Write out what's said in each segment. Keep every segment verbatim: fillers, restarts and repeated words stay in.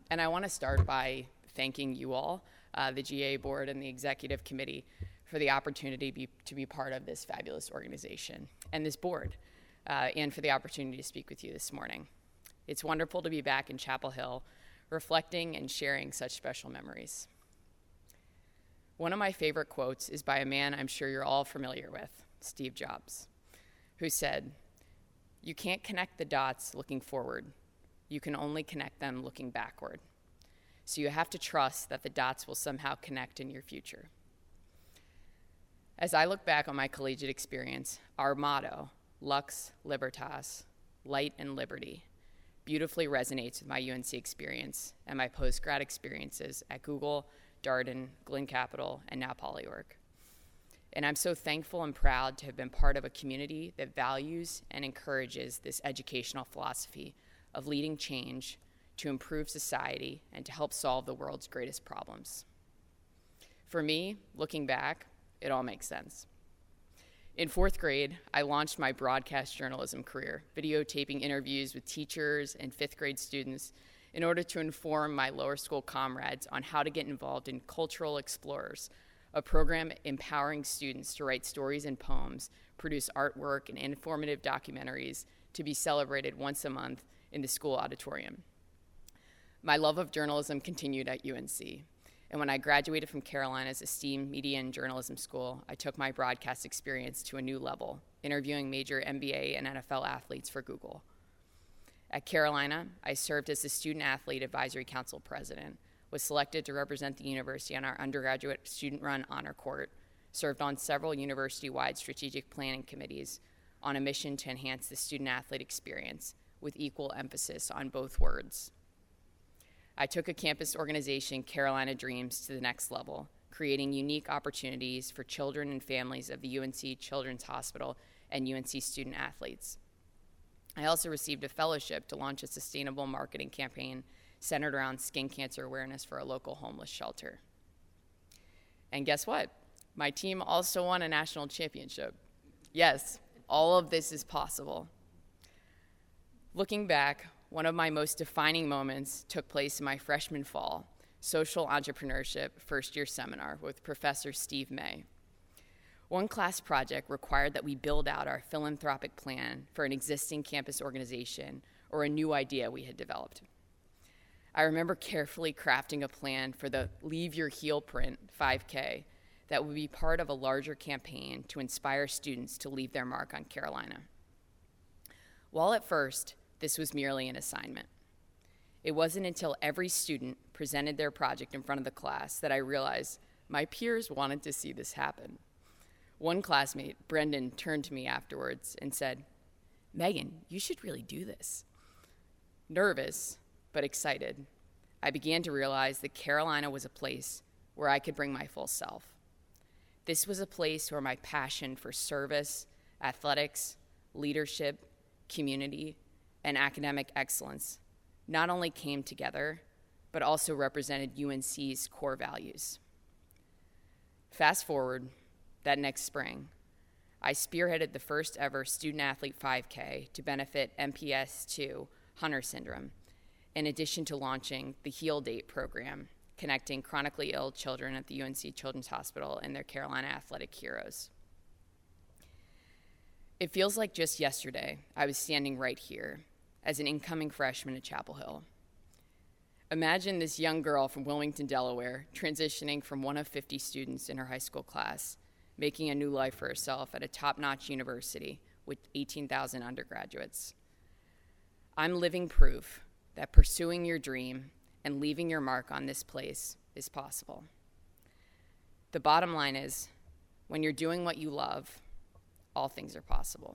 and I want to start by thanking you all, uh, the G A board and the executive committee, for the opportunity be, to be part of this fabulous organization and this board, uh, and for the opportunity to speak with you this morning. It's wonderful to be back in Chapel Hill, reflecting and sharing such special memories. One of my favorite quotes is by a man I'm sure you're all familiar with, Steve Jobs, who said, "You can't connect the dots looking forward. You can only connect them looking backward. So you have to trust that the dots will somehow connect in your future." As I look back on my collegiate experience, our motto, Lux Libertas, light and liberty, beautifully resonates with my U N C experience and my post-grad experiences at Google, Darden, Glenn Capital, and now Poly.org. And I'm so thankful and proud to have been part of a community that values and encourages this educational philosophy of leading change to improve society and to help solve the world's greatest problems. For me, looking back, it all makes sense. In fourth grade, I launched my broadcast journalism career, videotaping interviews with teachers and fifth grade students in order to inform my lower school comrades on how to get involved in Cultural Explorers, a program empowering students to write stories and poems, produce artwork and informative documentaries to be celebrated once a month in the school auditorium. My love of journalism continued at U N C. And when I graduated from Carolina's esteemed media and journalism school, I took my broadcast experience to a new level, interviewing major N B A and N F L athletes for Google. At Carolina, I served as the Student Athlete Advisory Council president, was selected to represent the university on our undergraduate student-run honor court, served on several university-wide strategic planning committees on a mission to enhance the student-athlete experience with equal emphasis on both words. I took a campus organization, Carolina Dreams, to the next level, creating unique opportunities for children and families of the U N C Children's Hospital and U N C student athletes. I also received a fellowship to launch a sustainable marketing campaign centered around skin cancer awareness for a local homeless shelter. And guess what? My team also won a national championship. Yes, all of this is possible. Looking back, one of my most defining moments took place in my freshman fall, social entrepreneurship first-year seminar with Professor Steve May. One class project required that we build out our philanthropic plan for an existing campus organization or a new idea we had developed. I remember carefully crafting a plan for the Leave Your Heel Print five K that would be part of a larger campaign to inspire students to leave their mark on Carolina. While at first, this was merely an assignment, it wasn't until every student presented their project in front of the class that I realized my peers wanted to see this happen. One classmate, Brendan, turned to me afterwards and said, "Megan, you should really do this." Nervous, but excited, I began to realize that Carolina was a place where I could bring my full self. This was a place where my passion for service, athletics, leadership, community, and academic excellence not only came together, but also represented U N C's core values. Fast forward, that next spring, I spearheaded the first ever Student Athlete five K to benefit M P S two Hunter syndrome, in addition to launching the Heal Date program, connecting chronically ill children at the U N C Children's Hospital and their Carolina athletic heroes. It feels like just yesterday I was standing right here as an incoming freshman at Chapel Hill. Imagine this young girl from Wilmington, Delaware, transitioning from one of fifty students in her high school class, making a new life for herself at a top-notch university with eighteen thousand undergraduates. I'm living proof that pursuing your dream and leaving your mark on this place is possible. The bottom line is, when you're doing what you love, all things are possible.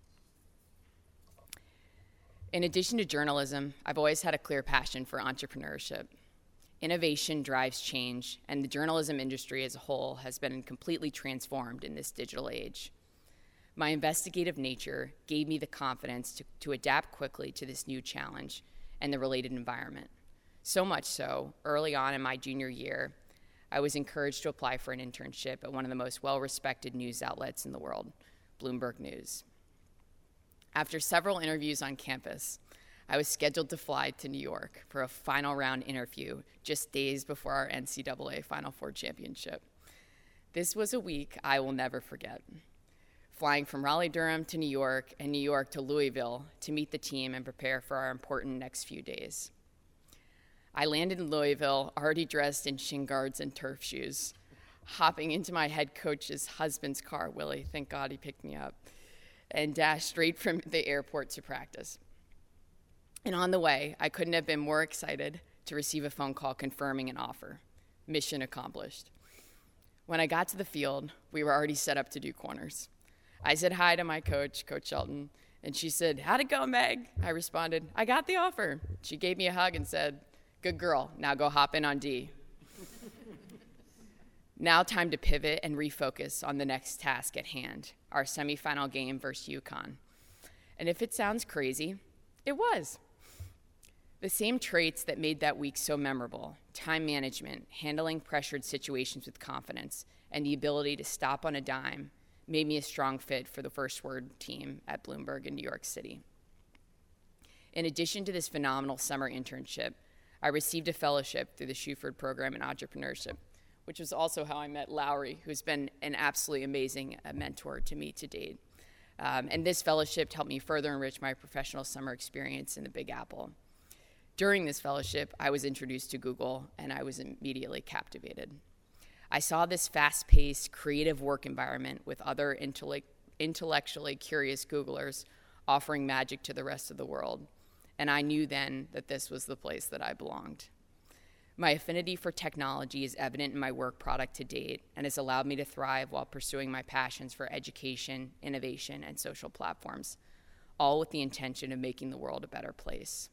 In addition to journalism, I've always had a clear passion for entrepreneurship. Innovation drives change, and the journalism industry as a whole has been completely transformed in this digital age. My investigative nature gave me the confidence to, to adapt quickly to this new challenge and the related environment. So much so, early on in my junior year, I was encouraged to apply for an internship at one of the most well-respected news outlets in the world, Bloomberg News. After several interviews on campus, I was scheduled to fly to New York for a final round interview just days before our N C double A Final Four championship. This was a week I will never forget. Flying from Raleigh-Durham to New York and New York to Louisville to meet the team and prepare for our important next few days. I landed in Louisville already dressed in shin guards and turf shoes, hopping into my head coach's husband's car, Willie, thank God he picked me up, and dashed straight from the airport to practice. And on the way, I couldn't have been more excited to receive a phone call confirming an offer. Mission accomplished. When I got to the field, we were already set up to do corners. I said hi to my coach, Coach Shelton, and she said, "How'd it go, Meg?" I responded, "I got the offer." She gave me a hug and said, "Good girl, now go hop in on D." Now time to pivot and refocus on the next task at hand, our semifinal game versus UConn. And if it sounds crazy, it was. The same traits that made that week so memorable, time management, handling pressured situations with confidence, and the ability to stop on a dime, made me a strong fit for the First Word team at Bloomberg in New York City. In addition to this phenomenal summer internship, I received a fellowship through the Shuford Program in Entrepreneurship, which was also how I met Lowry, who's been an absolutely amazing uh, mentor to me to date. Um, and this fellowship helped me further enrich my professional summer experience in the Big Apple. During this fellowship, I was introduced to Google, and I was immediately captivated. I saw this fast-paced, creative work environment with other intellect- intellectually curious Googlers offering magic to the rest of the world, and I knew then that this was the place that I belonged. My affinity for technology is evident in my work product to date and has allowed me to thrive while pursuing my passions for education, innovation, and social platforms, all with the intention of making the world a better place.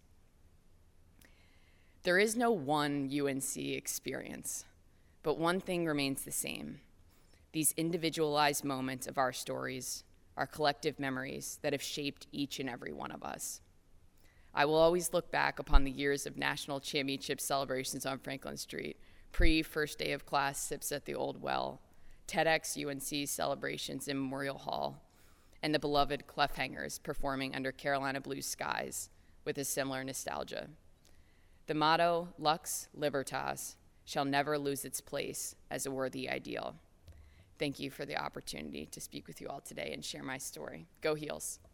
There is no one U N C experience, but one thing remains the same: these individualized moments of our stories, our collective memories that have shaped each and every one of us. I will always look back upon the years of national championship celebrations on Franklin Street, pre-first day of class sips at the Old Well, TEDx U N C celebrations in Memorial Hall, and the beloved Cliffhangers performing under Carolina blue skies with a similar nostalgia. The motto, Lux Libertas, shall never lose its place as a worthy ideal. Thank you for the opportunity to speak with you all today and share my story. Go Heels.